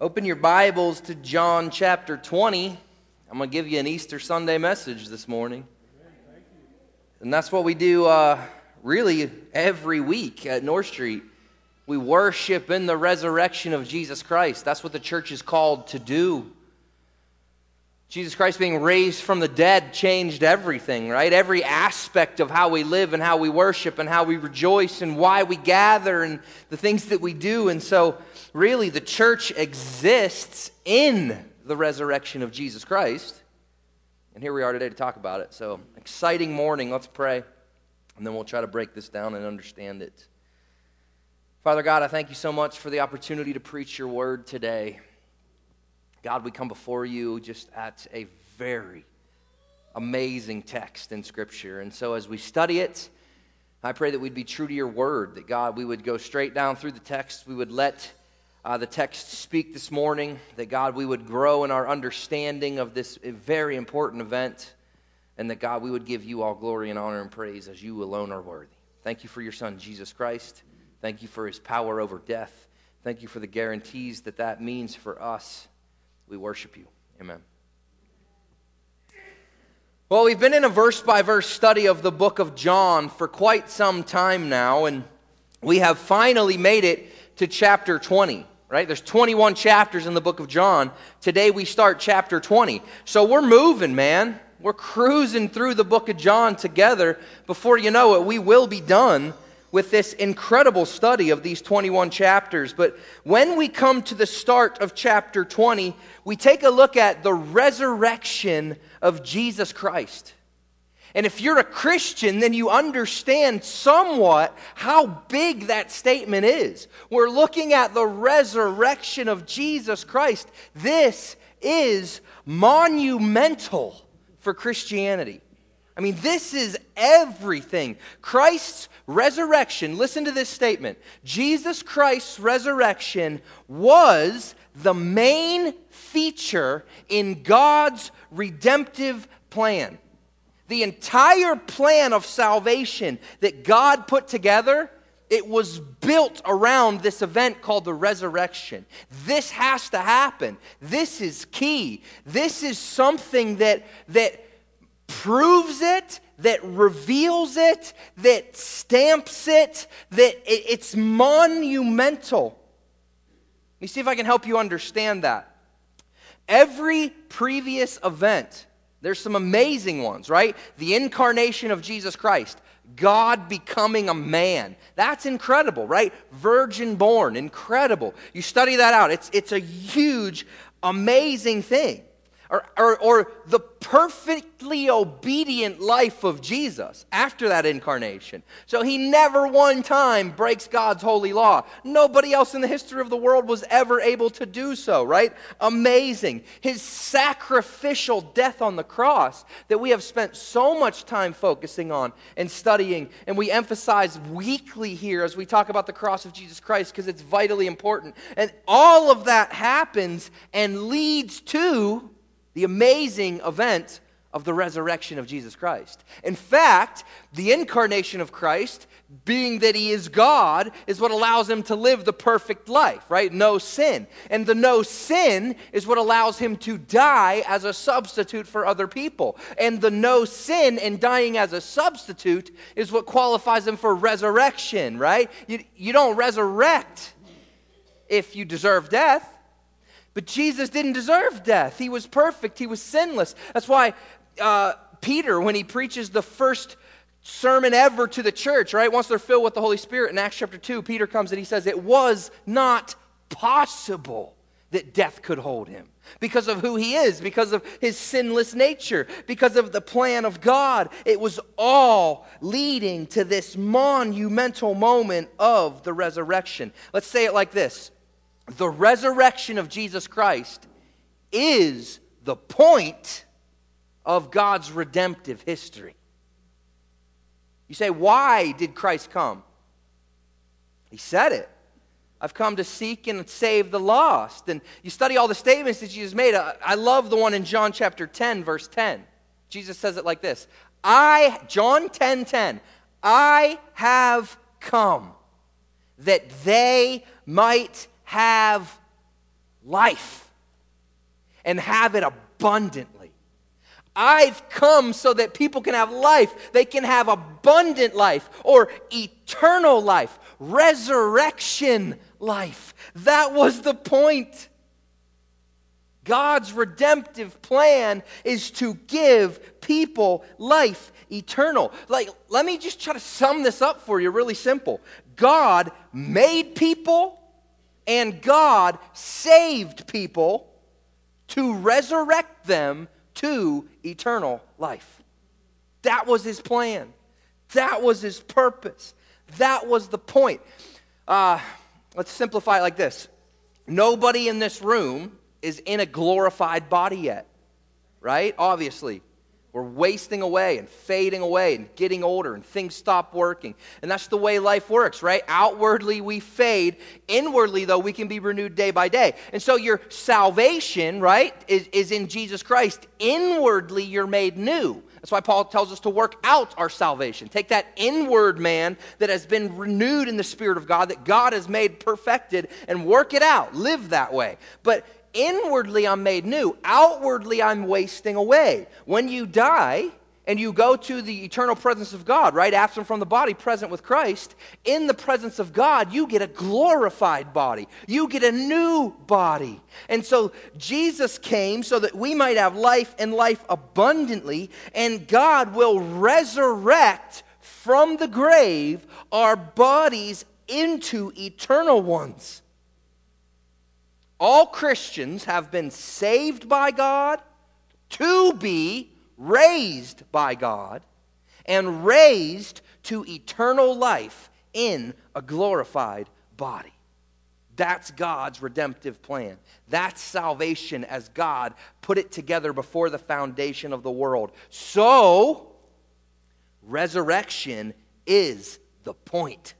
Open your Bibles to John chapter 20. I'm going to give you an Easter Sunday message this morning. And that's what we do really every week at North Street. We worship in the resurrection of Jesus Christ. That's what the church is called to do. Jesus Christ being raised from the dead changed everything, right? Every aspect of how we live and how we worship and how we rejoice and why we gather and the things that we do. And so really the church exists in the resurrection of Jesus Christ. And here we are today to talk about it. So exciting morning. Let's pray. And then we'll try to break this down and understand it. Father God, I thank you so much for the opportunity to preach your word today. God, we come before you just at a very amazing text in Scripture. And so as we study it, I pray that we'd be true to your word, that God, we would go straight down through the text. We would let the text speak this morning, that God, we would grow in our understanding of this very important event, and that God, we would give you all glory and honor and praise as you alone are worthy. Thank you for your Son, Jesus Christ. Thank you for his power over death. Thank you for the guarantees that that means for us. We worship you. Amen. Well, we've been in a verse-by-verse study of the book of John for quite some time now, and we have finally made it to chapter 20, right? There's 21 chapters in the book of John. Today we start chapter 20. So we're moving, man. We're cruising through the book of John together. Before you know it, we will be done with this incredible study of these 21 chapters. But when we come to the start of chapter 20, we take a look at the resurrection of Jesus Christ. And if you're a Christian, then you understand somewhat how big that statement is. We're looking at the resurrection of Jesus Christ. This is monumental for Christianity. I mean, this is everything. Christ's resurrection, listen to this statement. Jesus Christ's resurrection was the main feature in God's redemptive plan. The entire plan of salvation that God put together, it was built around this event called the resurrection. This has to happen. This is key. This is something that proves it, that reveals it, that stamps it, that it's monumental. Let me see if I can help you understand that. Every previous event, there's some amazing ones, right? The incarnation of Jesus Christ, God becoming a man. That's incredible, right? Virgin born, incredible. You study that out. It's a huge, amazing thing. Or the perfectly obedient life of Jesus after that incarnation. So he never one time breaks God's holy law. Nobody else in the history of the world was ever able to do so, right? Amazing. His sacrificial death on the cross that we have spent so much time focusing on and studying, and we emphasize weekly here as we talk about the cross of Jesus Christ because it's vitally important. And all of that happens and leads to the amazing event of the resurrection of Jesus Christ. In fact, the incarnation of Christ, being that he is God, is what allows him to live the perfect life, right? No sin. And the no sin is what allows him to die as a substitute for other people. And the no sin and dying as a substitute is what qualifies him for resurrection, right? You don't resurrect if you deserve death. But Jesus didn't deserve death. He was perfect. He was sinless. That's why Peter, when he preaches the first sermon ever to the church, right, once they're filled with the Holy Spirit, in Acts chapter 2, Peter comes and he says, it was not possible that death could hold him because of who he is, because of his sinless nature, because of the plan of God. It was all leading to this monumental moment of the resurrection. Let's say it like this. The resurrection of Jesus Christ is the point of God's redemptive history. You say, why did Christ come? He said it. I've come to seek and save the lost. And you study all the statements that Jesus made. I love the one in John chapter 10, verse 10. Jesus says it like this. John 10:10, I have come that they might have life and have it abundantly. I've come so that people can have life. They can have abundant life or eternal life, resurrection life. That was the point. God's redemptive plan is to give people life eternal. Let me just try to sum this up for you really simple. God made people and God saved people to resurrect them to eternal life. That was his plan. That was his purpose. That was the point. Let's simplify it like this. Nobody in this room is in a glorified body yet, right? Obviously. We're wasting away and fading away and getting older and things stop working. And that's the way life works, right? Outwardly we fade. Inwardly, though, we can be renewed day by day. And so your salvation, right, is in Jesus Christ. Inwardly, you're made new. That's why Paul tells us to work out our salvation. Take that inward man that has been renewed in the Spirit of God, that God has made perfected, and work it out. Live that way. But inwardly, I'm made new. Outwardly, I'm wasting away. When you die and you go to the eternal presence of God, right, absent from the body, present with Christ, in the presence of God, you get a glorified body. You get a new body. And so Jesus came so that we might have life and life abundantly, and God will resurrect from the grave our bodies into eternal ones. All Christians have been saved by God to be raised by God and raised to eternal life in a glorified body. That's God's redemptive plan. That's salvation as God put it together before the foundation of the world. So, resurrection is the point.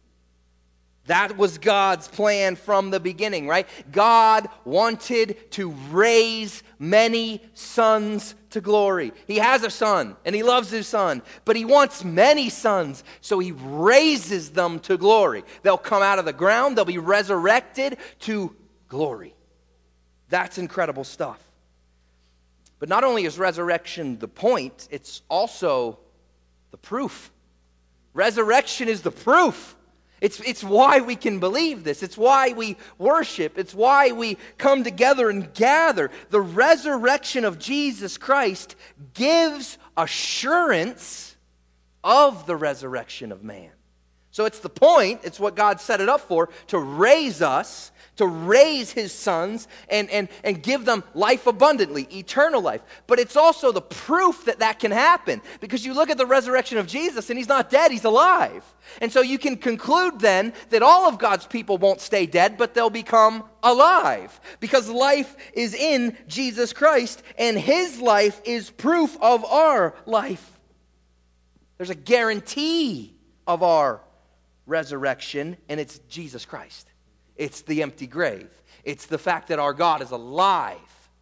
That was God's plan from the beginning, right? God wanted to raise many sons to glory. He has a son, and he loves his son, but he wants many sons, so he raises them to glory. They'll come out of the ground, they'll be resurrected to glory. That's incredible stuff. But not only is resurrection the point, it's also the proof. Resurrection is the proof. It's why we can believe this. It's why we worship. It's why we come together and gather. The resurrection of Jesus Christ gives assurance of the resurrection of man. So it's the point, it's what God set it up for, to raise us, to raise his sons and give them life abundantly, eternal life. But it's also the proof that that can happen. Because you look at the resurrection of Jesus and he's not dead, he's alive. And so you can conclude then that all of God's people won't stay dead, but they'll become alive. Because life is in Jesus Christ and his life is proof of our life. There's a guarantee of our resurrection, and it's Jesus Christ. It's the empty grave. It's the fact that our God is alive.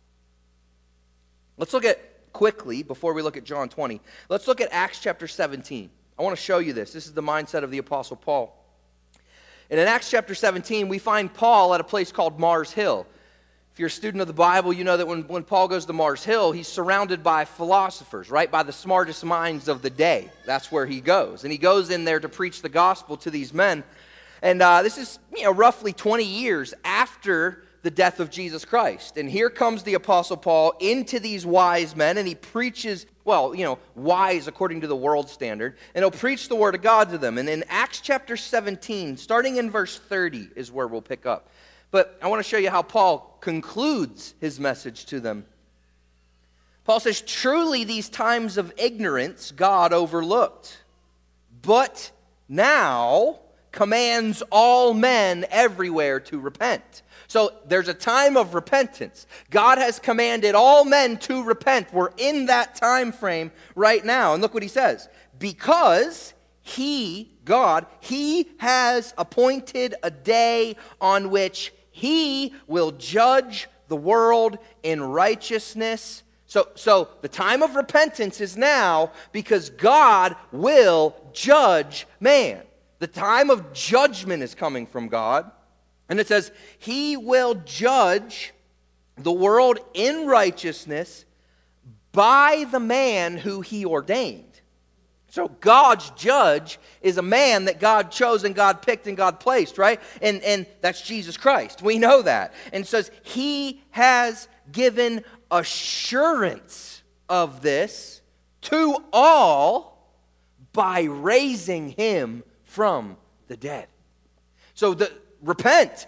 Let's look at, quickly, before we look at John 20, let's look at Acts chapter 17. I want to show you this. This is the mindset of the Apostle Paul. And in Acts chapter 17, we find Paul at a place called Mars Hill. If you're a student of the Bible, you know that when Paul goes to Mars Hill, he's surrounded by philosophers, right? By the smartest minds of the day. That's where he goes. And he goes in there to preach the gospel to these men. And this is, roughly 20 years after the death of Jesus Christ. And here comes the Apostle Paul into these wise men, and he preaches, wise according to the world standard, and he'll preach the word of God to them. And in Acts chapter 17, starting in verse 30 is where we'll pick up. But I want to show you how Paul concludes his message to them. Paul says, "Truly these times of ignorance God overlooked, but now commands all men everywhere to repent." So there's a time of repentance. God has commanded all men to repent. We're in that time frame right now. And look what he says. "Because he, God, he has appointed a day on which he will judge the world in righteousness." So the time of repentance is now because God will judge man. The time of judgment is coming from God. And it says, he will judge the world in righteousness by the man who he ordained. So God's judge is a man that God chose and God picked and God placed, right? And that's Jesus Christ. We know that. And it says, he has given assurance of this to all by raising him from the dead. So repent.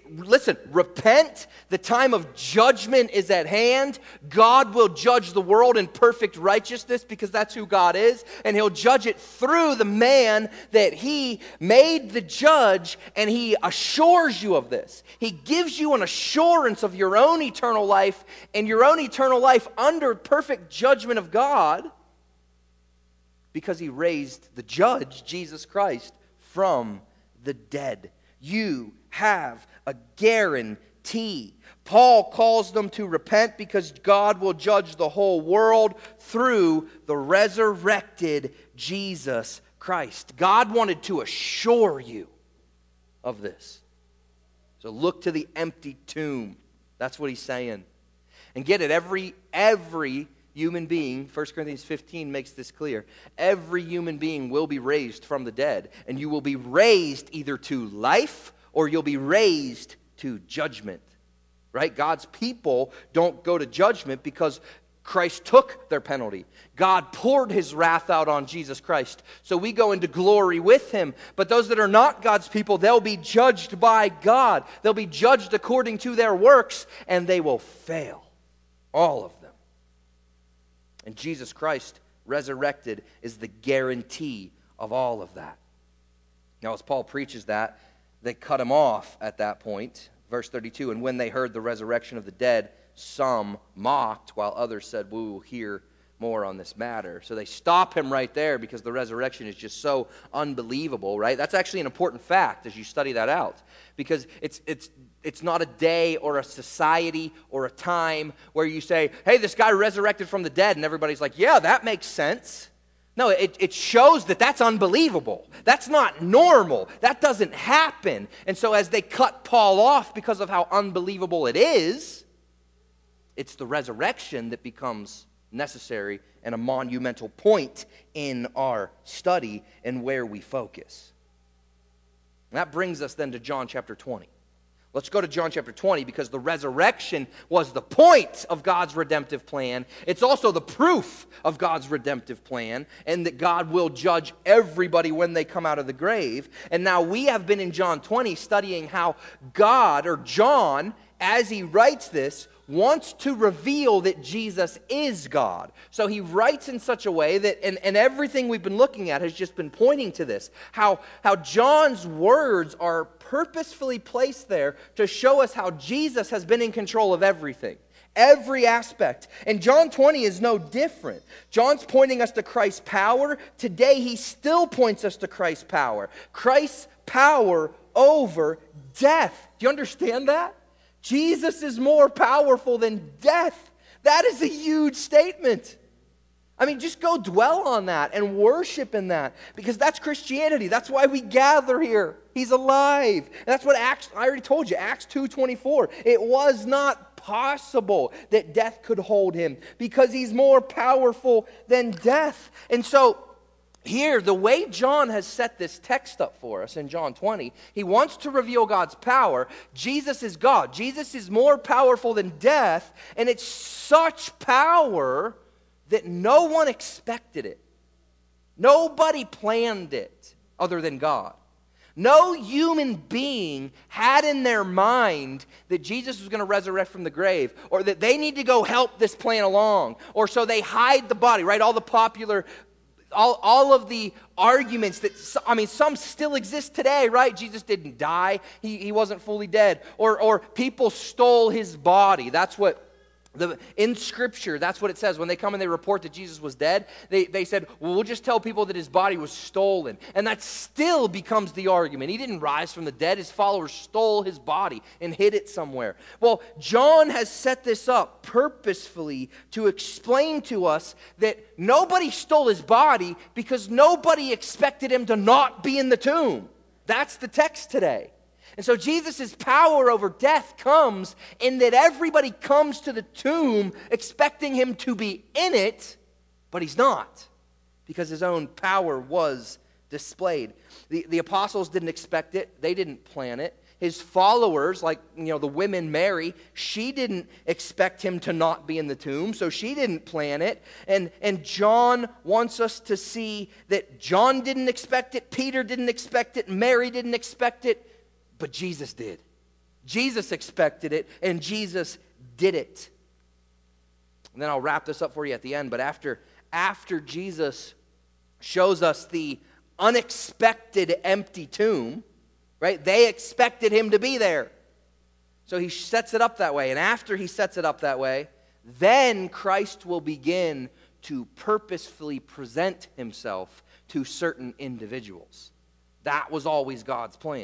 Repent. The time of judgment is at hand. God will judge the world in perfect righteousness because that's who God is. And he'll judge it through the man that he made the judge, and he assures you of this. He gives you an assurance of your own eternal life and your own eternal life under perfect judgment of God because he raised the judge, Jesus Christ, from the dead. You have a guarantee. Paul calls them to repent because God will judge the whole world through the resurrected Jesus Christ. God wanted to assure you of this. So look to the empty tomb. That's what he's saying. And get it, every human being, 1 Corinthians 15 makes this clear. Every human being will be raised from the dead, and you will be raised either to life or you'll be raised to judgment. Right? God's people don't go to judgment because Christ took their penalty. God poured his wrath out on Jesus Christ. So we go into glory with him. But those that are not God's people, they'll be judged by God. They'll be judged according to their works, and they will fail. All of them. And Jesus Christ, resurrected, is the guarantee of all of that. Now, as Paul preaches that, they cut him off at that point. Verse 32, and when they heard the resurrection of the dead, some mocked, while others said, we will hear more on this matter. So they stop him right there because the resurrection is just so unbelievable, right? That's actually an important fact as you study that out. Because it's not a day or a society or a time where you say, hey, this guy resurrected from the dead, and everybody's like, yeah, that makes sense. No, it shows that that's unbelievable. That's not normal. That doesn't happen. And so as they cut Paul off because of how unbelievable it is, it's the resurrection that becomes necessary and a monumental point in our study and where we focus. And that brings us then to John chapter 20. Let's go to John chapter 20 because the resurrection was the point of God's redemptive plan. It's also the proof of God's redemptive plan and that God will judge everybody when they come out of the grave. And now we have been in John 20 studying how God, or John, as he writes this, wants to reveal that Jesus is God. So he writes in such a way that, and everything we've been looking at has just been pointing to this, how John's words are purposefully placed there to show us how Jesus has been in control of everything. Every aspect. And John 20 is no different. John's pointing us to Christ's power. Today he still points us to Christ's power. Christ's power over death. Do you understand that? Jesus is more powerful than death. That is a huge statement. I mean, just go dwell on that and worship in that, because that's Christianity. That's why we gather here. He's alive. And that's what I already told you, Acts 2:24. It was not possible that death could hold him because he's more powerful than death. And so here, the way John has set this text up for us in John 20, he wants to reveal God's power. Jesus is God. Jesus is more powerful than death, and it's such power that no one expected it. Nobody planned it other than God. No human being had in their mind that Jesus was going to resurrect from the grave, or that they need to go help this plan along, or so they hide the body, right? All the popular all of the arguments that, some still exist today, right? Jesus didn't die. He wasn't fully dead. Or people stole his body. That's what, in Scripture, that's what it says. When they come and they report that Jesus was dead, they said, well, we'll just tell people that his body was stolen. And that still becomes the argument. He didn't rise from the dead. His followers stole his body and hid it somewhere. Well, John has set this up purposefully to explain to us that nobody stole his body because nobody expected him to not be in the tomb. That's the text today. And so Jesus' power over death comes in that everybody comes to the tomb expecting him to be in it, but he's not, because his own power was displayed. The apostles didn't expect it. They didn't plan it. His followers, like the women Mary, she didn't expect him to not be in the tomb, so she didn't plan it. And John wants us to see that John didn't expect it, Peter didn't expect it, Mary didn't expect it, but Jesus did. Jesus expected it, and Jesus did it. And then I'll wrap this up for you at the end, but after Jesus shows us the unexpected empty tomb, right? They expected him to be there. So he sets it up that way. And after he sets it up that way, then Christ will begin to purposefully present himself to certain individuals. That was always God's plan.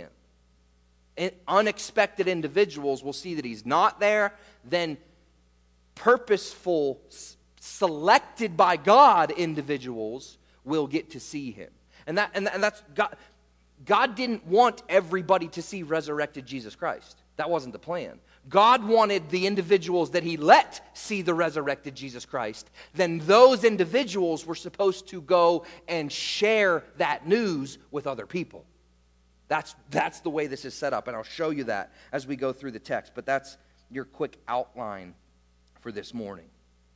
Unexpected individuals will see that he's not there. Then purposeful, selected by God individuals will get to see him. And that's God. God didn't want everybody to see resurrected Jesus Christ. That wasn't the plan. God wanted the individuals that he let see the resurrected Jesus Christ. Then those individuals were supposed to go and share that news with other people. That's the way this is set up, and I'll show you that as we go through the text. But that's your quick outline for this morning.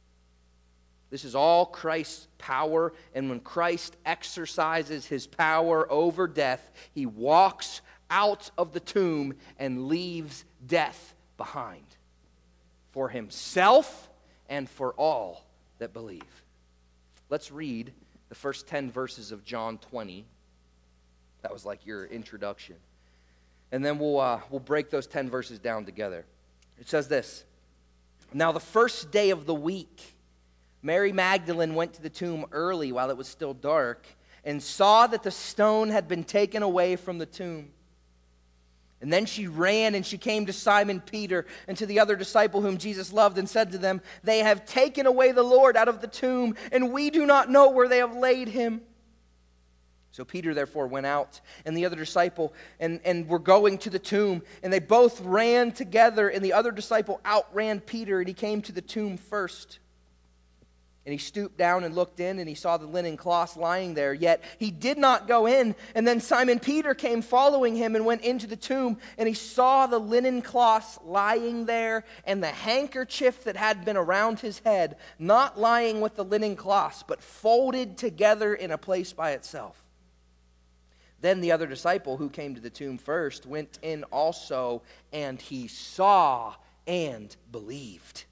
This is all Christ's power, and when Christ exercises his power over death, he walks out of the tomb and leaves death behind for himself and for all that believe. Let's read the first 10 verses of John 20. That was like your introduction. And then we'll break those 10 verses down together. It says this: "Now the first day of the week, Mary Magdalene went to the tomb early while it was still dark and saw that the stone had been taken away from the tomb. And then she ran and she came to Simon Peter and to the other disciple whom Jesus loved and said to them, 'They have taken away the Lord out of the tomb, and we do not know where they have laid him.' So Peter therefore went out, and the other disciple, and were going to the tomb. And they both ran together, and the other disciple outran Peter, and he came to the tomb first. And he stooped down and looked in, and he saw the linen cloths lying there. Yet he did not go in. And then Simon Peter came following him and went into the tomb. And he saw the linen cloths lying there, and the handkerchief that had been around his head, not lying with the linen cloths, but folded together in a place by itself. Then the other disciple who came to the tomb first went in also, and he saw and believed.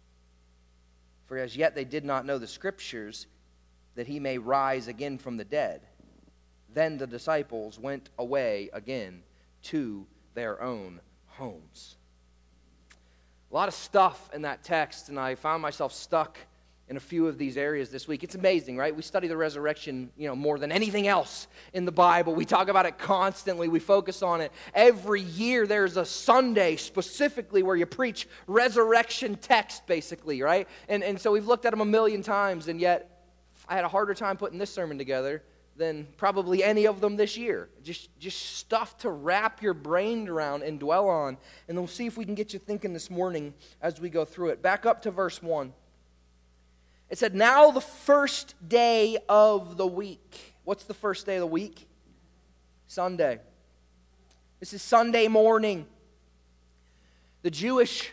For as yet they did not know the Scriptures, that he may rise again from the dead. Then the disciples went away again to their own homes." A lot of stuff in that text, and I found myself stuck in a few of these areas this week. It's amazing, right? We study the resurrection, more than anything else in the Bible. We talk about it constantly. We focus on it. Every year there's a Sunday specifically where you preach resurrection text, basically, right? And so we've looked at them a million times, and yet I had a harder time putting this sermon together than probably any of them this year. Just stuff to wrap your brain around and dwell on. And we'll see if we can get you thinking this morning as we go through it. Back up to verse 1. It said, "Now the first day of the week." What's the first day of the week? Sunday. This is Sunday morning. The Jewish,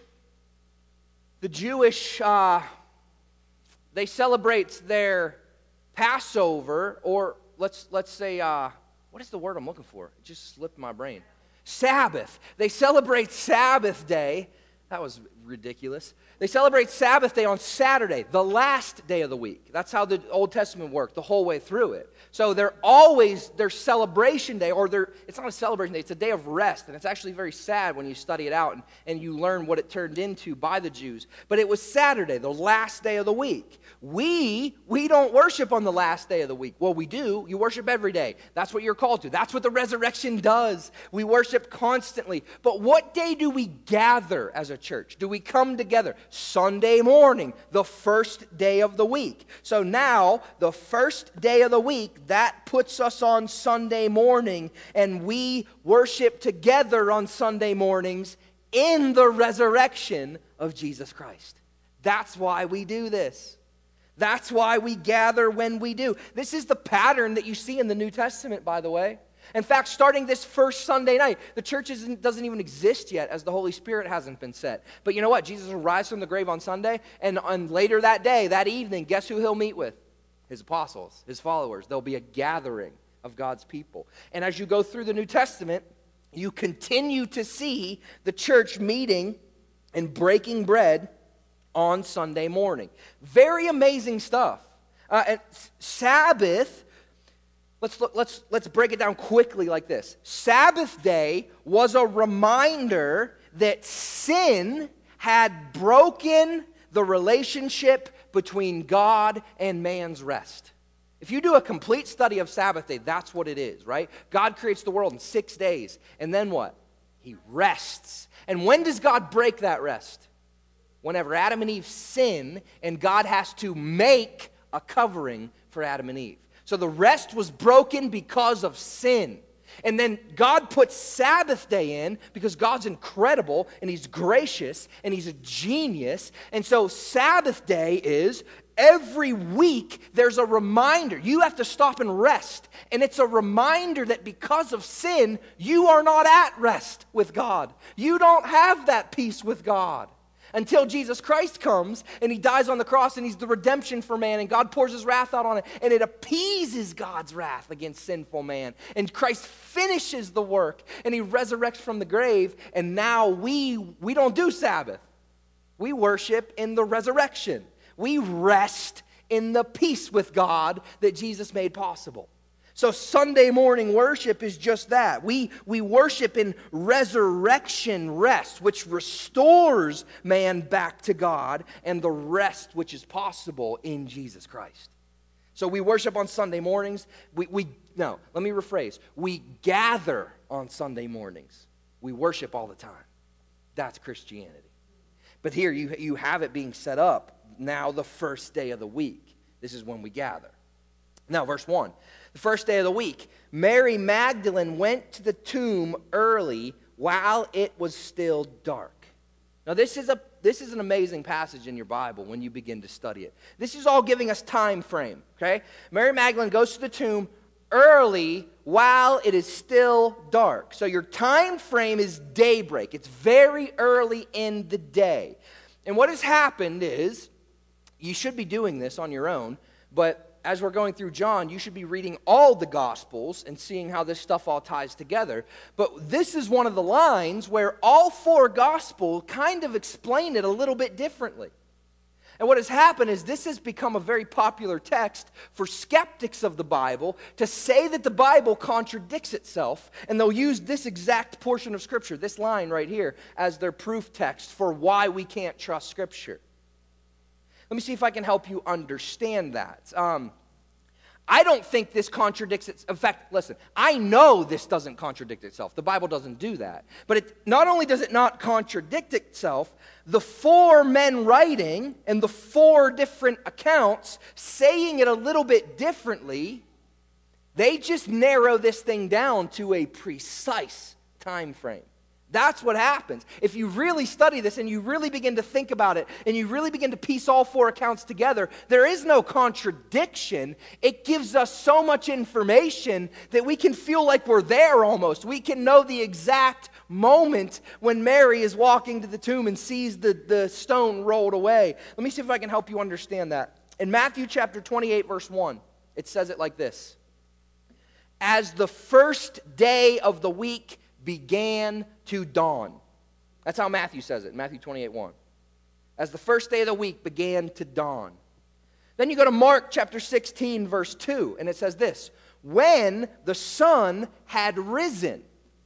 they celebrate their Passover, or let's say, what is the word I'm looking for? It just slipped my brain. Sabbath. They celebrate Sabbath day. That was ridiculous. They celebrate Sabbath day on Saturday, the last day of the week. That's how the Old Testament worked the whole way through it. So they're always their celebration day, or it's not a celebration day, it's a day of rest. And it's actually very sad when you study it out and you learn what it turned into by the Jews. But it was Saturday, the last day of the week. We don't worship on the last day of the week. Well, we do. You worship every day. That's what you're called to. That's what the resurrection does. We worship constantly. But what day do we gather as a a church? Do we come together Sunday morning, the first day of the week? So now, the first day of the week, that puts us on Sunday morning, and we worship together on Sunday mornings in the resurrection of Jesus Christ. That's why we do this. That's why we gather when we do. This is the pattern that you see in the New Testament, by the way. In fact, starting this first Sunday night, the church doesn't even exist yet as the Holy Spirit hasn't been set. But you know what? Jesus will rise from the grave on Sunday, and later that day, that evening, guess who he'll meet with? His apostles, his followers. There'll be a gathering of God's people. And as you go through the New Testament, you continue to see the church meeting and breaking bread on Sunday morning. Very amazing stuff. Sabbath. Let's break it down quickly like this. Sabbath day was a reminder that sin had broken the relationship between God and man's rest. If you do a complete study of Sabbath day, that's what it is, right? God creates the world in 6 days, and then what? He rests. And when does God break that rest? Whenever Adam and Eve sin, and God has to make a covering for Adam and Eve. So the rest was broken because of sin. And then God put Sabbath day in because God's incredible and He's gracious and He's a genius. And so Sabbath day is every week there's a reminder. You have to stop and rest. And it's a reminder that because of sin, you are not at rest with God. You don't have that peace with God. Until Jesus Christ comes and He dies on the cross and He's the redemption for man and God pours His wrath out on it and it appeases God's wrath against sinful man. And Christ finishes the work and He resurrects from the grave, and now we don't do Sabbath. We worship in the resurrection. We rest in the peace with God that Jesus made possible. So Sunday morning worship is just that. We worship in resurrection rest, which restores man back to God, and the rest which is possible in Jesus Christ. So we worship on Sunday mornings. No, let me rephrase. We gather on Sunday mornings. We worship all the time. That's Christianity. But here you have it being set up now the first day of the week. This is when we gather. Now, verse 1. The first day of the week, Mary Magdalene went to the tomb early while it was still dark. Now, this is an amazing passage in your Bible when you begin to study it. This is all giving us time frame, okay? Mary Magdalene goes to the tomb early while it is still dark. So your time frame is daybreak. It's very early in the day. And what has happened is, you should be doing this on your own, but as we're going through John, you should be reading all the Gospels and seeing how this stuff all ties together. But this is one of the lines where all 4 Gospels kind of explain it a little bit differently. And what has happened is this has become a very popular text for skeptics of the Bible to say that the Bible contradicts itself, and they'll use this exact portion of Scripture, this line right here, as their proof text for why we can't trust Scripture. Let me see if I can help you understand that. I don't think this contradicts itself. In fact, listen, I know this doesn't contradict itself. The Bible doesn't do that. But not only does it not contradict itself, the 4 men writing and the 4 different accounts saying it a little bit differently, they just narrow this thing down to a precise time frame. That's what happens. If you really study this and you really begin to think about it and you really begin to piece all 4 accounts together, there is no contradiction. It gives us so much information that we can feel like we're there almost. We can know the exact moment when Mary is walking to the tomb and sees the stone rolled away. Let me see if I can help you understand that. In Matthew chapter 28, verse 1, it says it like this. As the first day of the week began to dawn. That's how Matthew says it, Matthew 28:1. As the first day of the week began to dawn. Then you go to Mark chapter 16, verse 2, and it says this. When the sun had risen.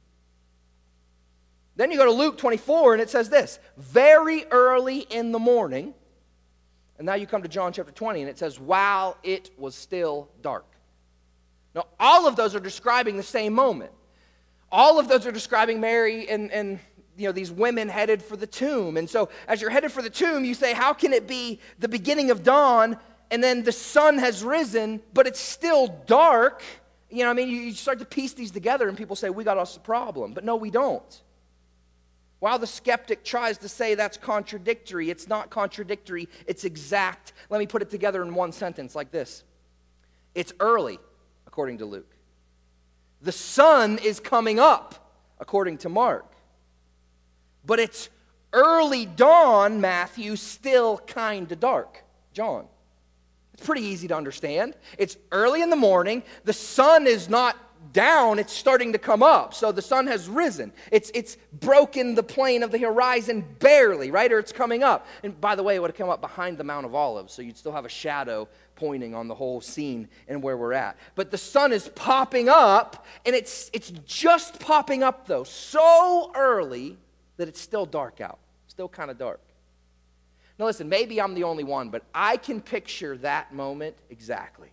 Then you go to Luke 24, and it says this. Very early in the morning. And now you come to John chapter 20, and it says, while it was still dark. Now, all of those are describing the same moment. All of those are describing Mary and these women headed for the tomb. And so as you're headed for the tomb, you say, how can it be the beginning of dawn and then the sun has risen, but it's still dark? You start to piece these together and people say, we got us a problem. But no, we don't. While the skeptic tries to say that's contradictory, it's not contradictory, it's exact. Let me put it together in one sentence like this. It's early, according to Luke. The sun is coming up, according to Mark. But it's early dawn, Matthew, still kind of dark, John. It's pretty easy to understand. It's early in the morning. The sun is not down, it's starting to come up. So the sun has risen. It's broken the plane of the horizon barely, right? Or it's coming up. And by the way, it would have come up behind the Mount of Olives, so you'd still have a shadow pointing on the whole scene and where we're at. But the sun is popping up, and it's just popping up, though, so early that it's still dark out. Still kind of dark. Now listen, maybe I'm the only one, but I can picture that moment exactly.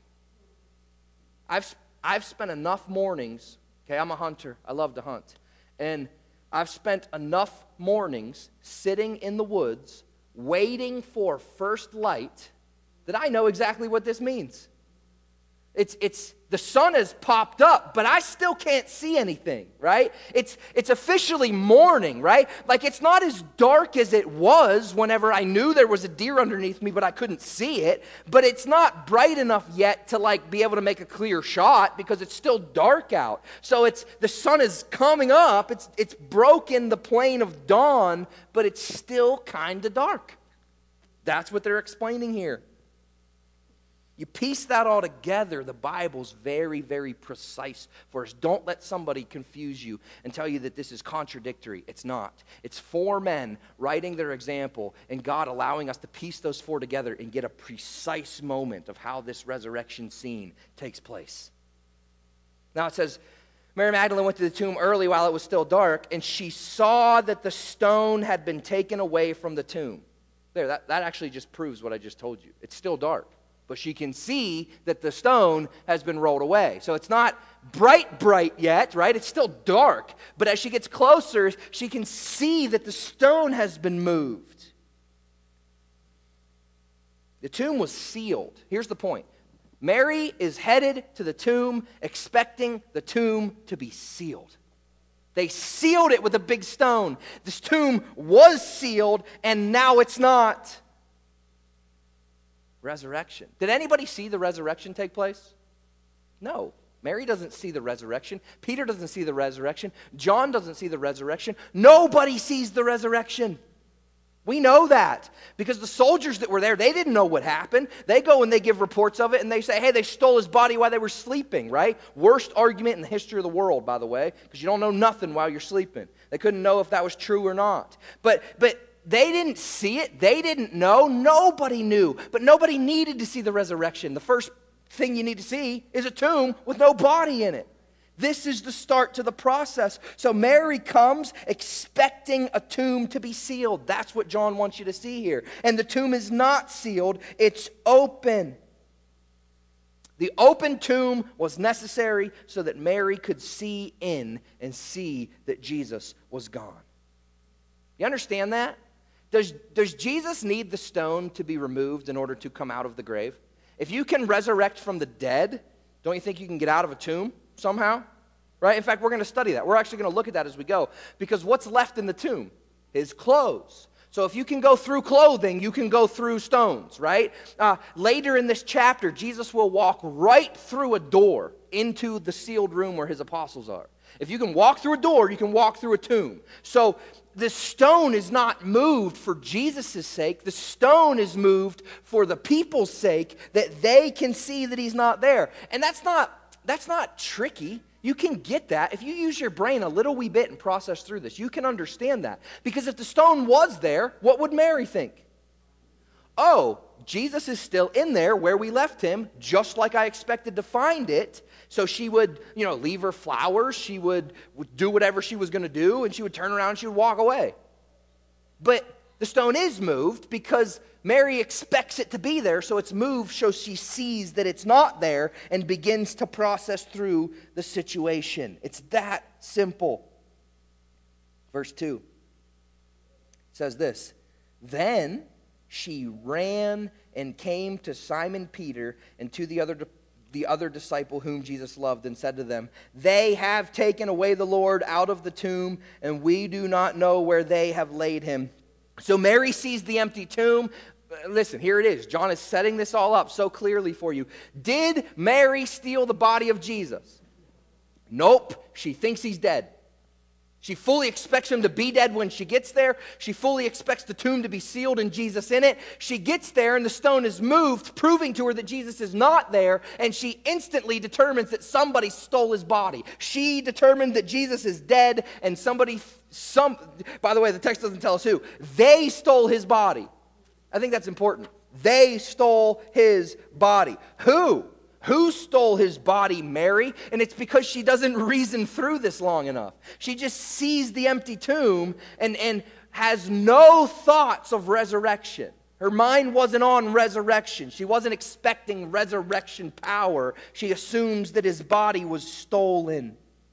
I've spent enough mornings, okay, I'm a hunter, I love to hunt, and I've spent enough mornings sitting in the woods waiting for first light that I know exactly what this means. It's the sun has popped up, but I still can't see anything, right? It's officially morning, right? Like it's not as dark as it was whenever I knew there was a deer underneath me, but I couldn't see it. But it's not bright enough yet to be able to make a clear shot because it's still dark out. So the sun is coming up. It's broken the plane of dawn, but it's still kind of dark. That's what they're explaining here. You piece that all together, the Bible's very, very precise for us. Don't let somebody confuse you and tell you that this is contradictory. It's not. It's four men writing their example and God allowing us to piece those four together and get a precise moment of how this resurrection scene takes place. Now it says, Mary Magdalene went to the tomb early while it was still dark, and she saw that the stone had been taken away from the tomb. There, that actually just proves what I just told you. It's still dark. But she can see that the stone has been rolled away. So it's not bright yet, right? It's still dark. But as she gets closer, she can see that the stone has been moved. The tomb was sealed. Here's the point. Mary is headed to the tomb expecting the tomb to be sealed. They sealed it with a big stone. This tomb was sealed, and now it's not. Resurrection. Did anybody see the resurrection take place? No. Mary doesn't see the resurrection. Peter doesn't see the resurrection. John doesn't see the resurrection. Nobody sees the resurrection. We know that because the soldiers that were there, they didn't know what happened. They go and they give reports of it and they say, hey, they stole his body while they were sleeping, right? Worst argument in the history of the world, by the way, because you don't know nothing while you're sleeping. They couldn't know if that was true or not. But they didn't see it. They didn't know. Nobody knew. But nobody needed to see the resurrection. The first thing you need to see is a tomb with no body in it. This is the start to the process. So Mary comes expecting a tomb to be sealed. That's what John wants you to see here. And the tomb is not sealed. It's open. The open tomb was necessary so that Mary could see in and see that Jesus was gone. You understand that? Does Jesus need the stone to be removed in order to come out of the grave? If you can resurrect from the dead, don't you think you can get out of a tomb somehow? Right? In fact, we're going to study that. We're actually going to look at that as we go. Because what's left in the tomb? His clothes. So if you can go through clothing, you can go through stones, right? Later in this chapter, Jesus will walk right through a door into the sealed room where his apostles are. If you can walk through a door, you can walk through a tomb. So the stone is not moved for Jesus' sake. The stone is moved for the people's sake, that they can see that he's not there. And that's not tricky. You can get that. If you use your brain a little wee bit and process through this, you can understand that. Because if the stone was there, what would Mary think? Oh, Jesus is still in there where we left him, just like I expected to find it. So she would, leave her flowers. She would do whatever she was going to do, and she would turn around and she would walk away. But the stone is moved because Mary expects it to be there, so it's moved so she sees that it's not there and begins to process through the situation. It's that simple. Verse 2. says this, "Then she ran and came to Simon Peter and to the other disciple whom Jesus loved, and said to them, 'They have taken away the Lord out of the tomb, and we do not know where they have laid him.'" So Mary sees the empty tomb. Listen, here it is. John is setting this all up so clearly for you. Did Mary steal the body of Jesus? Nope. She thinks he's dead. She fully expects him to be dead when she gets there. She fully expects the tomb to be sealed and Jesus in it. She gets there and the stone is moved, proving to her that Jesus is not there, and she instantly determines that somebody stole his body. She determined that Jesus is dead, and by the way, the text doesn't tell us who. They stole his body. I think that's important. They stole his body. Who? Who stole his body? Mary. And it's because she doesn't reason through this long enough. She just sees the empty tomb and has no thoughts of resurrection. Her mind wasn't on resurrection. She wasn't expecting resurrection power. She assumes that his body was stolen.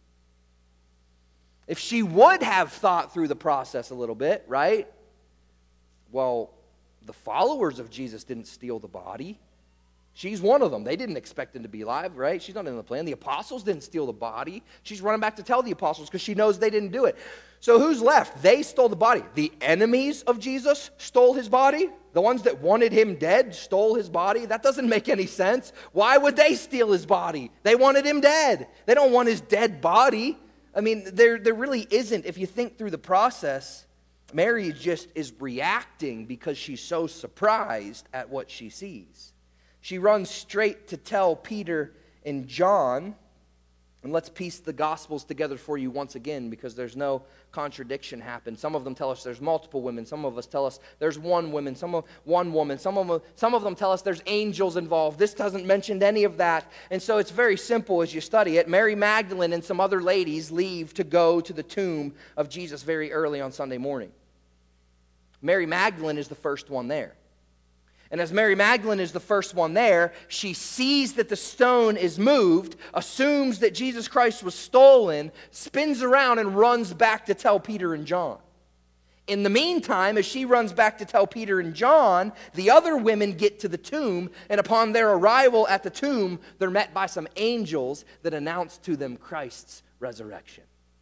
If she would have thought through the process a little bit, right? Well, the followers of Jesus didn't steal the body. She's one of them. They didn't expect him to be alive, right? She's not in the plan. The apostles didn't steal the body. She's running back to tell the apostles because she knows they didn't do it. So who's left? They stole the body. The enemies of Jesus stole his body. The ones that wanted him dead stole his body. That doesn't make any sense. Why would they steal his body? They wanted him dead. They don't want his dead body. I mean, there really isn't. If you think through the process, Mary just is reacting because she's so surprised at what she sees. She runs straight to tell Peter and John, and let's piece the Gospels together for you once again because there's no contradiction happen. Some of them tell us there's multiple women. Some of us tell us there's one woman. Some of them tell us there's angels involved. This doesn't mention any of that. And so it's very simple as you study it. Mary Magdalene and some other ladies leave to go to the tomb of Jesus very early on Sunday morning. Mary Magdalene is the first one there. And as Mary Magdalene is the first one there, she sees that the stone is moved, assumes that Jesus Christ was stolen, spins around and runs back to tell Peter and John. In the meantime, as she runs back to tell Peter and John, the other women get to the tomb, and upon their arrival at the tomb, they're met by some angels that announce to them Christ's resurrection.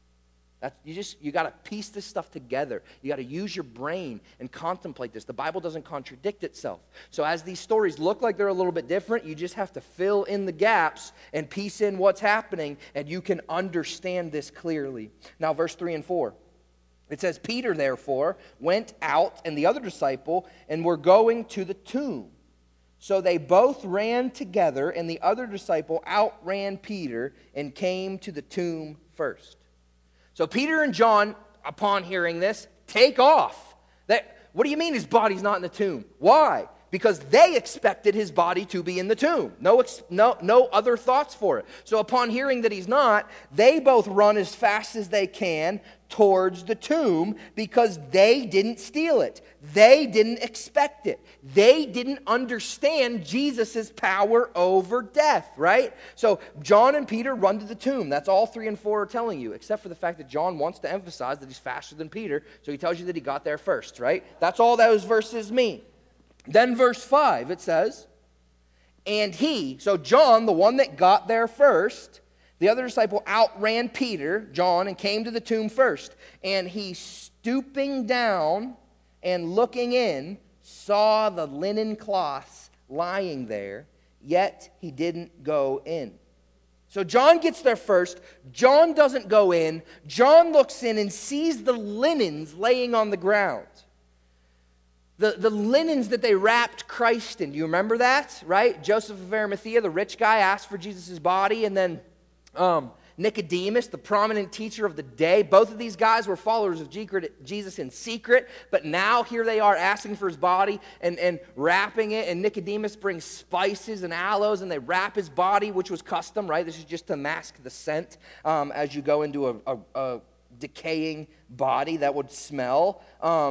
You got to piece this stuff together. You got to use your brain and contemplate this. The Bible doesn't contradict itself. So as these stories look like they're a little bit different, you just have to fill in the gaps and piece in what's happening, and you can understand this clearly. Now, verse 3 and 4. It says, Peter, therefore, went out and the other disciple and were going to the tomb. So they both ran together, and the other disciple outran Peter and came to the tomb first. So Peter and John, upon hearing this, take off. What do you mean his body's not in the tomb? Why? Because they expected his body to be in the tomb. No other thoughts for it. So upon hearing that he's not, they both run as fast as they can towards the tomb because they didn't steal it. They didn't expect it. They didn't understand Jesus' power over death, right? So John and Peter run to the tomb. That's all 3 and 4 are telling you, except for the fact that John wants to emphasize that he's faster than Peter, so he tells you that he got there first, right? That's all those verses mean. Then verse 5, it says, and he, so John, the one that got there first, the other disciple outran Peter, John, and came to the tomb first. And he, stooping down and looking in, saw the linen cloths lying there, yet he didn't go in. So John gets there first. John doesn't go in. John looks in and sees the linens laying on the ground. The linens that they wrapped Christ in. Do you remember that? Right? Joseph of Arimathea, the rich guy, asked for Jesus' body. And then Nicodemus, the prominent teacher of the day. Both of these guys were followers of Jesus in secret. But now here they are asking for his body and wrapping it. And Nicodemus brings spices and aloes. And they wrap his body, which was custom, right? This is just to mask the scent as you go into a decaying body that would smell.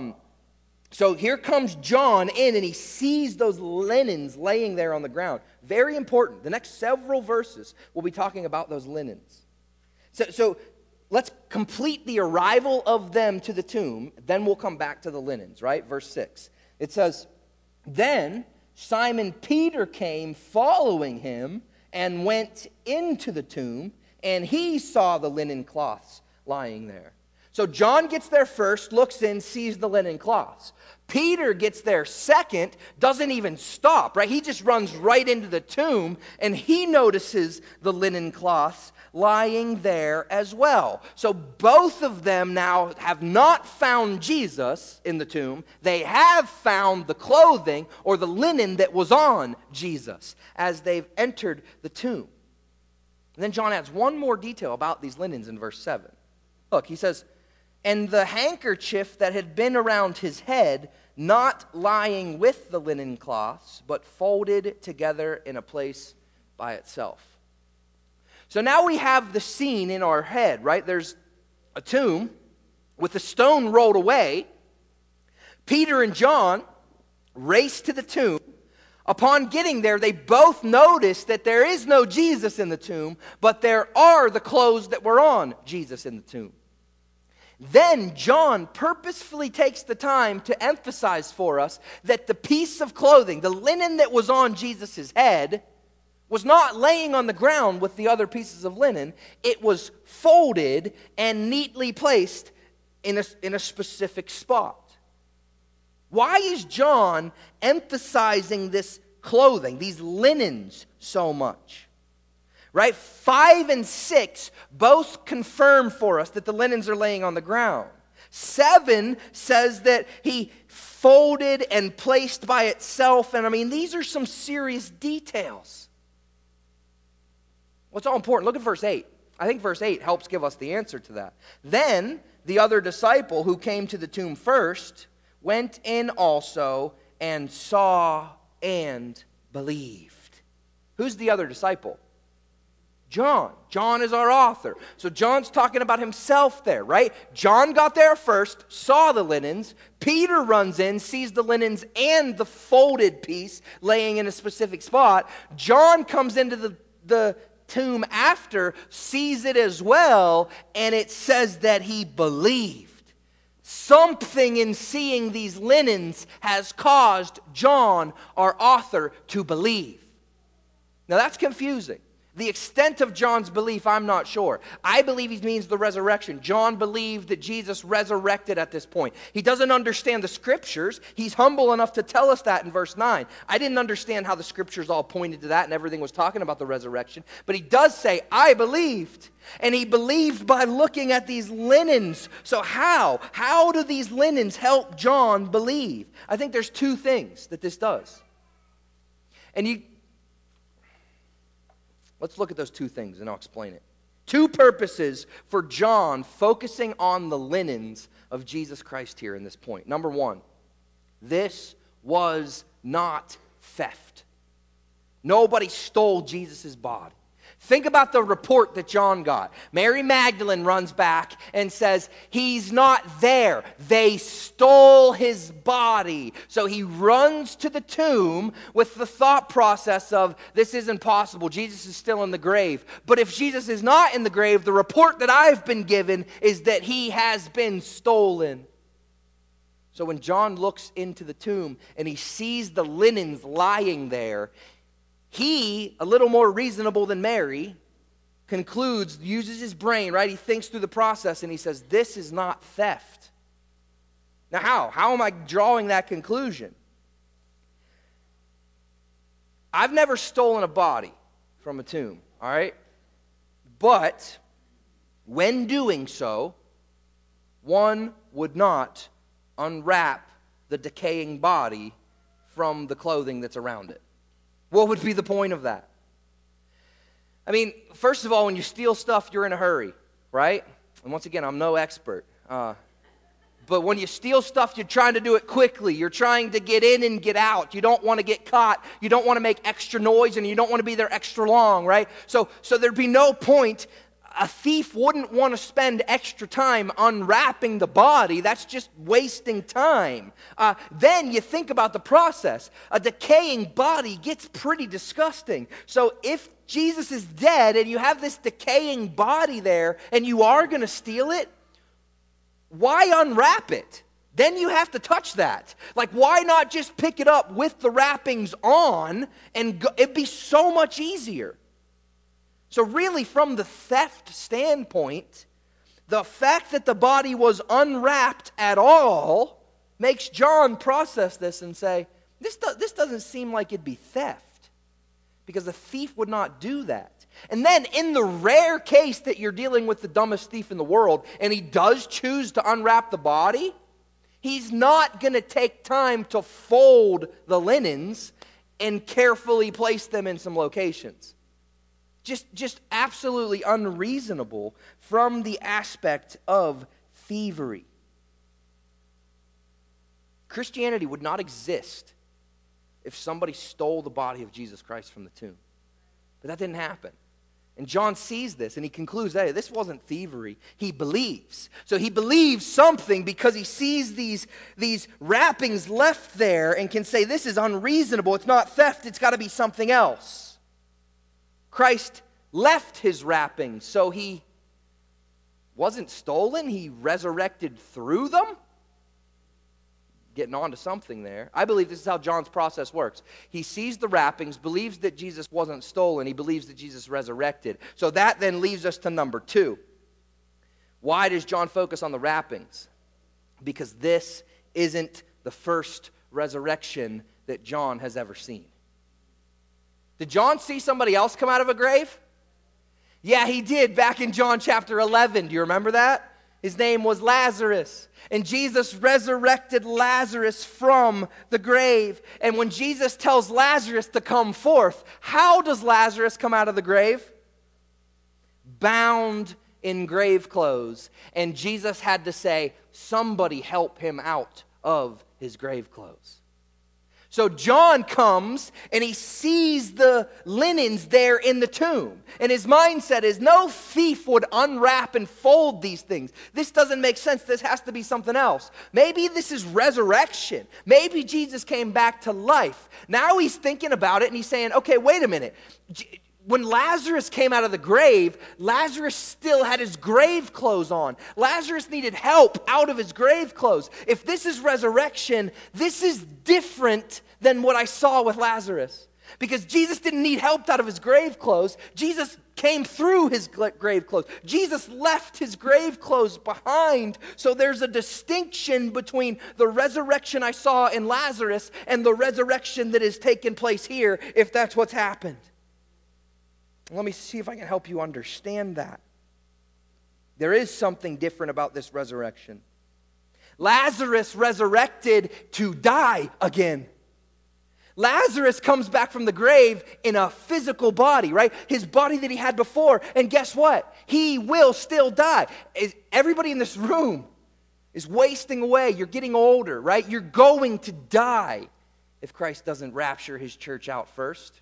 So here comes John in, and he sees those linens laying there on the ground. Very important. The next several verses we'll be talking about those linens. So let's complete the arrival of them to the tomb, then we'll come back to the linens, right? Verse 6. It says, "Then Simon Peter came following him and went into the tomb, and he saw the linen cloths lying there." So John gets there first, looks in, sees the linen cloths. Peter gets there second, doesn't even stop, right? He just runs right into the tomb, and he notices the linen cloths lying there as well. So both of them now have not found Jesus in the tomb. They have found the clothing or the linen that was on Jesus as they've entered the tomb. And then John adds one more detail about these linens in verse 7. Look, he says, "And the handkerchief that had been around his head, not lying with the linen cloths, but folded together in a place by itself." So now we have the scene in our head, right? There's a tomb with the stone rolled away. Peter and John race to the tomb. Upon getting there, they both notice that there is no Jesus in the tomb, but there are the clothes that were on Jesus in the tomb. Then John purposefully takes the time to emphasize for us that the piece of clothing, the linen that was on Jesus' head, was not laying on the ground with the other pieces of linen. It was folded and neatly placed in a specific spot. Why is John emphasizing this clothing, these linens, so much? Right? 5 and 6 both confirm for us that the linens are laying on the ground. 7 says that he folded and placed by itself. And I mean, these are some serious details. What's all important? Look at verse 8. I think verse 8 helps give us the answer to that. "Then the other disciple who came to the tomb first went in also and saw and believed." Who's the other disciple? John. John is our author. So John's talking about himself there, right? John got there first, saw the linens. Peter runs in, sees the linens and the folded piece laying in a specific spot. John comes into the tomb after, sees it as well, and it says that he believed. Something in seeing these linens has caused John, our author, to believe. Now that's confusing. The extent of John's belief, I'm not sure. I believe he means the resurrection. John believed that Jesus resurrected at this point. He doesn't understand the scriptures. He's humble enough to tell us that in verse 9. I didn't understand how the scriptures all pointed to that and everything was talking about the resurrection. But he does say, I believed. And he believed by looking at these linens. So how? How do these linens help John believe? I think there's two things that this does. And let's look at those two things and I'll explain it. Two purposes for John focusing on the linens of Jesus Christ here in this point. Number one, this was not theft. Nobody stole Jesus' body. Think about the report that John got. Mary Magdalene runs back and says, he's not there. They stole his body. So he runs to the tomb with the thought process of, this isn't possible. Jesus is still in the grave. But if Jesus is not in the grave, the report that I've been given is that he has been stolen. So when John looks into the tomb and he sees the linens lying there, he, a little more reasonable than Mary, concludes, uses his brain, right? He thinks through the process and he says, this is not theft. Now how? How am I drawing that conclusion? I've never stolen a body from a tomb, all right? But when doing so, one would not unwrap the decaying body from the clothing that's around it. What would be the point of that? I mean, first of all, when you steal stuff, you're in a hurry, right? And once again, I'm no expert. But when you steal stuff, you're trying to do it quickly. You're trying to get in and get out. You don't want to get caught. You don't want to make extra noise, and you don't want to be there extra long, right? So there'd be no point. A thief wouldn't want to spend extra time unwrapping the body. That's just wasting time. Then you think about the process. A decaying body gets pretty disgusting. So if Jesus is dead and you have this decaying body there and you are going to steal it, why unwrap it? Then you have to touch that. Like, why not just pick it up with the wrappings on and go? It'd be so much easier. So really, from the theft standpoint, the fact that the body was unwrapped at all makes John process this and say, this doesn't seem like it'd be theft, because a thief would not do that. And then in the rare case that you're dealing with the dumbest thief in the world, and he does choose to unwrap the body, he's not going to take time to fold the linens and carefully place them in some locations. Just absolutely unreasonable from the aspect of thievery. Christianity would not exist if somebody stole the body of Jesus Christ from the tomb. But that didn't happen. And John sees this and he concludes, hey, this wasn't thievery. He believes. So he believes something because he sees these wrappings left there and can say, this is unreasonable. It's not theft. It's got to be something else. Christ left his wrappings, so he wasn't stolen. He resurrected through them. Getting on to something there. I believe this is how John's process works. He sees the wrappings, believes that Jesus wasn't stolen. He believes that Jesus resurrected. So that then leaves us to number 2. Why does John focus on the wrappings? Because this isn't the first resurrection that John has ever seen. Did John see somebody else come out of a grave? Yeah, he did back in John chapter 11. Do you remember that? His name was Lazarus. And Jesus resurrected Lazarus from the grave. And when Jesus tells Lazarus to come forth, how does Lazarus come out of the grave? Bound in grave clothes. And Jesus had to say, somebody help him out of his grave clothes. So John comes and he sees the linens there in the tomb. And his mindset is, no thief would unwrap and fold these things. This doesn't make sense. This has to be something else. Maybe this is resurrection. Maybe Jesus came back to life. Now he's thinking about it and he's saying, okay, wait a minute. When Lazarus came out of the grave, Lazarus still had his grave clothes on. Lazarus needed help out of his grave clothes. If this is resurrection, this is different than what I saw with Lazarus. Because Jesus didn't need help out of his grave clothes. Jesus came through his grave clothes. Jesus left his grave clothes behind. So there's a distinction between the resurrection I saw in Lazarus and the resurrection that has taken place here, if that's what's happened. Let me see if I can help you understand that. There is something different about this resurrection. Lazarus resurrected to die again. Lazarus comes back from the grave in a physical body, right? His body that he had before. And guess what? He will still die. Everybody in this room is wasting away. You're getting older, right? You're going to die if Christ doesn't rapture his church out first.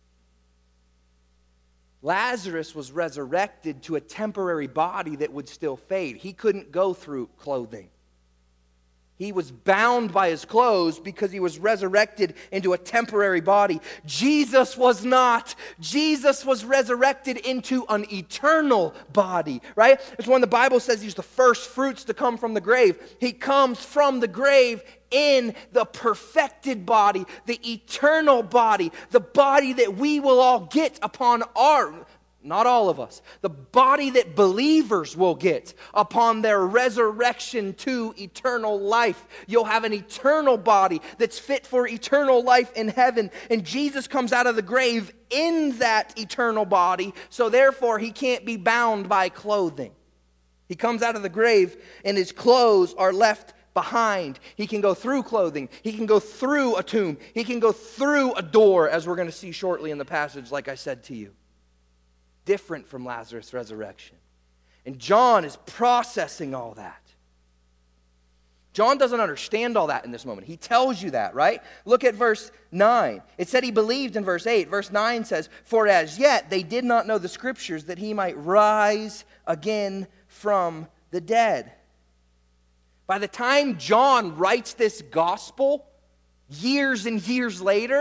Lazarus was resurrected to a temporary body that would still fade. He couldn't go through clothing. He was bound by his clothes because he was resurrected into a temporary body. Jesus was not. Jesus was resurrected into an eternal body, right? It's when the Bible says he's the first fruits to come from the grave. He comes from the grave in the perfected body, the eternal body, the body that we will all get upon not all of us, the body that believers will get upon their resurrection to eternal life. You'll have an eternal body that's fit for eternal life in heaven. And Jesus comes out of the grave in that eternal body, so therefore he can't be bound by clothing. He comes out of the grave and his clothes are left behind. He can go through clothing. He can go through a tomb. He can go through a door, as we're going to see shortly in the passage, like I said to you. Different from Lazarus' resurrection. And John is processing all that. John doesn't understand all that in this moment. He tells you that, right? Look at verse 9. It said he believed in verse 8. Verse 9 says, "For as yet they did not know the scriptures that he might rise again from the dead." By the time John writes this gospel, years and years later,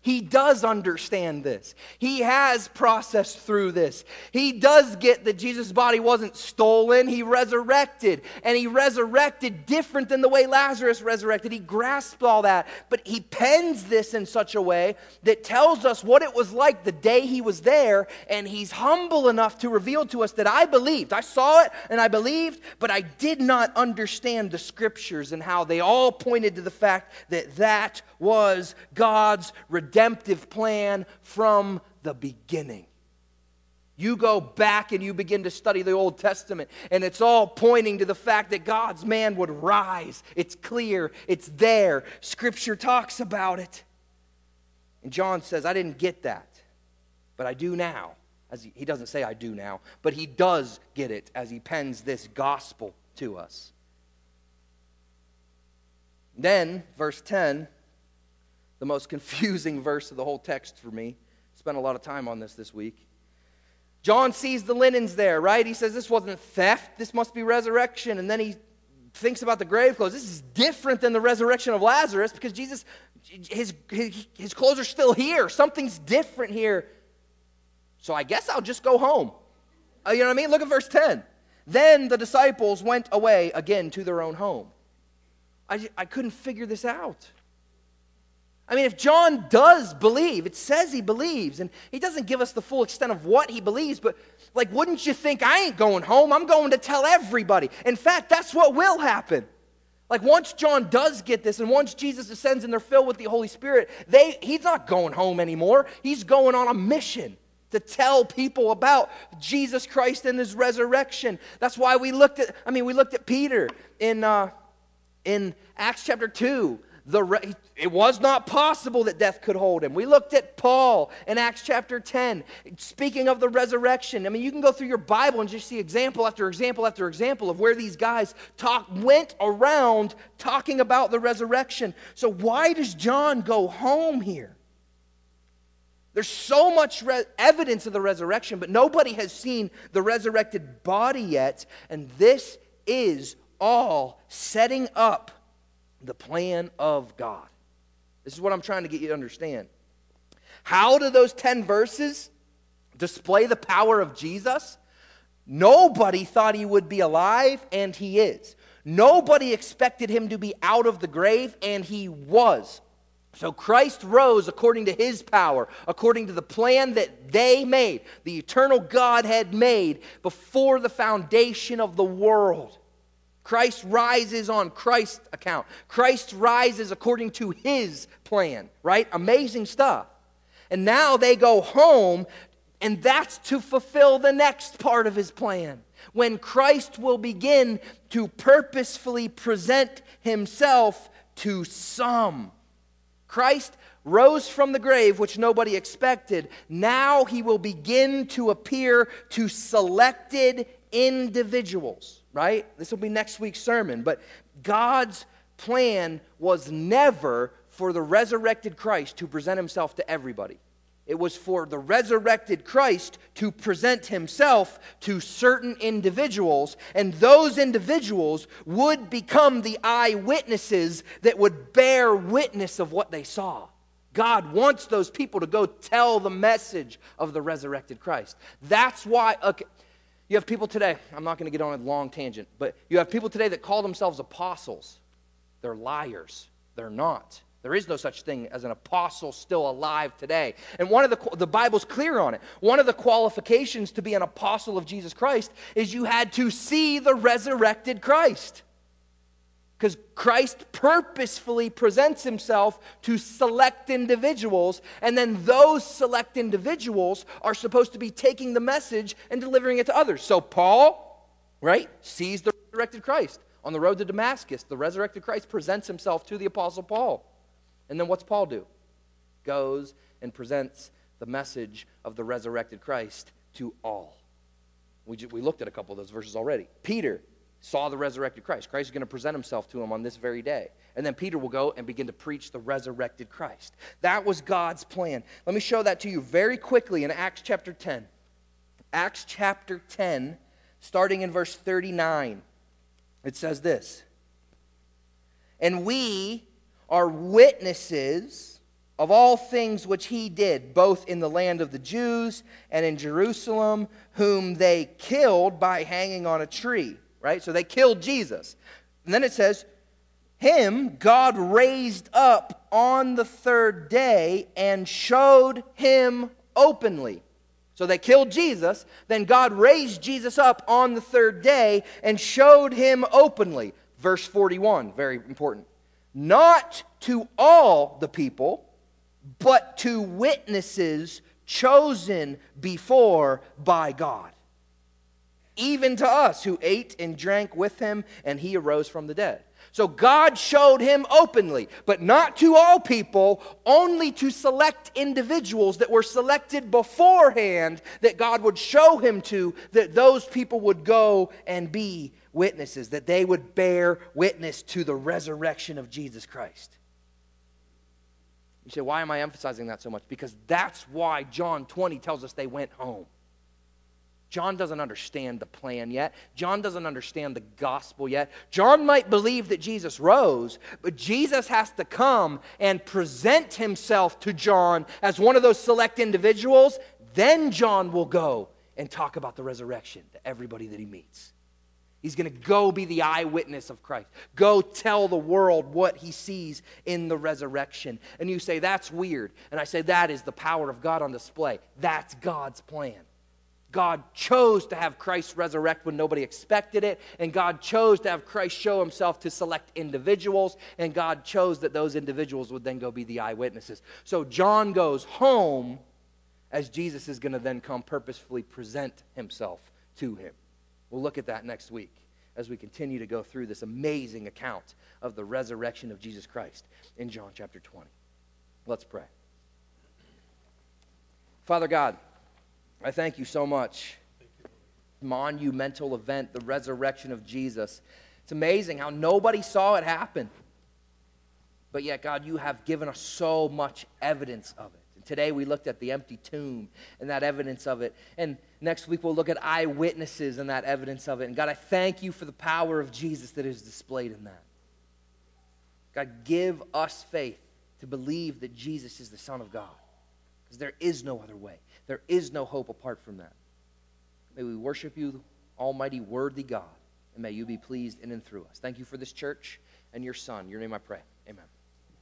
He does understand this. He has processed through this. He does get that Jesus' body wasn't stolen. He resurrected. And he resurrected different than the way Lazarus resurrected. He grasped all that. But he pens this in such a way that tells us what it was like the day he was there. And he's humble enough to reveal to us that I believed. I saw it and I believed, but I did not understand the scriptures and how they all pointed to the fact that that was God's redemptive plan from the beginning. You go back and you begin to study the Old Testament, and it's all pointing to the fact that God's man would rise. It's clear. It's there. Scripture talks about it. And John says, I didn't get that, but I do now. He doesn't say I do now, but he does get it as he pens this gospel to us. Then, verse 10, the most confusing verse of the whole text for me. Spent a lot of time on this week. John sees the linens there, right? He says this wasn't theft, this must be resurrection. And then he thinks about the grave clothes. This is different than the resurrection of Lazarus because Jesus, his clothes are still here. Something's different here. So I guess I'll just go home. You know what I mean? Look at verse 10. Then the disciples went away again to their own home. I couldn't figure this out. I mean, if John does believe, it says he believes, and he doesn't give us the full extent of what he believes, but like, wouldn't you think I ain't going home? I'm going to tell everybody. In fact, that's what will happen. Like, once John does get this, and once Jesus ascends and they're filled with the Holy Spirit, he's not going home anymore. He's going on a mission to tell people about Jesus Christ and his resurrection. That's why we looked at Peter in Acts chapter 2. It was not possible that death could hold him. We looked at Paul in Acts chapter 10, speaking of the resurrection. I mean, you can go through your Bible and just see example after example after example of where these guys went around talking about the resurrection. So why does John go home here? There's so much evidence of the resurrection, but nobody has seen the resurrected body yet, and this is all setting up the plan of God. This is what I'm trying to get you to understand. How do those 10 verses display the power of Jesus? Nobody thought he would be alive, and he is. Nobody expected him to be out of the grave, and he was. So Christ rose according to his power, according to the plan that they made, the eternal God had made before the foundation of the world. Christ rises on Christ's account. Christ rises according to his plan, right? Amazing stuff. And now they go home, and that's to fulfill the next part of his plan, when Christ will begin to purposefully present himself to some. Christ rose from the grave, which nobody expected. Now he will begin to appear to selected individuals. Right? This will be next week's sermon. But God's plan was never for the resurrected Christ to present himself to everybody. It was for the resurrected Christ to present himself to certain individuals, and those individuals would become the eyewitnesses that would bear witness of what they saw. God wants those people to go tell the message of the resurrected Christ. That's why... Okay, you have people today, I'm not going to get on a long tangent, but you have people today that call themselves apostles. They're liars. They're not. There is no such thing as an apostle still alive today. And one of the Bible's clear on it. One of the qualifications to be an apostle of Jesus Christ is you had to see the resurrected Christ. Because Christ purposefully presents himself to select individuals, and then those select individuals are supposed to be taking the message and delivering it to others. So Paul, right, sees the resurrected Christ. On the road to Damascus, the resurrected Christ presents himself to the Apostle Paul. And then what's Paul do? Goes and presents the message of the resurrected Christ to all. We looked at a couple of those verses already. Peter saw the resurrected Christ. Christ is going to present himself to him on this very day. And then Peter will go and begin to preach the resurrected Christ. That was God's plan. Let me show that to you very quickly in Acts chapter 10. Acts chapter 10, starting in verse 39. It says this: "And we are witnesses of all things which he did, both in the land of the Jews and in Jerusalem, whom they killed by hanging on a tree. Right? So they killed Jesus. And then it says, him God raised up on the third day and showed him openly. So they killed Jesus, then God raised Jesus up on the third day and showed him openly. Verse 41, very important. Not to all the people, but to witnesses chosen before by God. Even to us who ate and drank with him, and he arose from the dead. So God showed him openly, but not to all people, only to select individuals that were selected beforehand that God would show him to, that those people would go and be witnesses, that they would bear witness to the resurrection of Jesus Christ. You say, why am I emphasizing that so much? Because that's why John 20 tells us they went home. John doesn't understand the plan yet. John doesn't understand the gospel yet. John might believe that Jesus rose, but Jesus has to come and present himself to John as one of those select individuals. Then John will go and talk about the resurrection to everybody that he meets. He's going to go be the eyewitness of Christ. Go tell the world what he sees in the resurrection. And you say, that's weird. And I say, that is the power of God on display. That's God's plan. God chose to have Christ resurrect when nobody expected it, and God chose to have Christ show himself to select individuals, and God chose that those individuals would then go be the eyewitnesses. So John goes home as Jesus is going to then come purposefully present himself to him. We'll look at that next week as we continue to go through this amazing account of the resurrection of Jesus Christ in John chapter 20. Let's pray. Father God, I thank you so much. Monumental event, the resurrection of Jesus. It's amazing how nobody saw it happen. But yet, God, you have given us so much evidence of it. And today we looked at the empty tomb and that evidence of it. And next week we'll look at eyewitnesses and that evidence of it. And God, I thank you for the power of Jesus that is displayed in that. God, give us faith to believe that Jesus is the Son of God. Because there is no other way. There is no hope apart from that. May we worship you, almighty, worthy God, and may you be pleased in and through us. Thank you for this church and your Son. In your name I pray. Amen.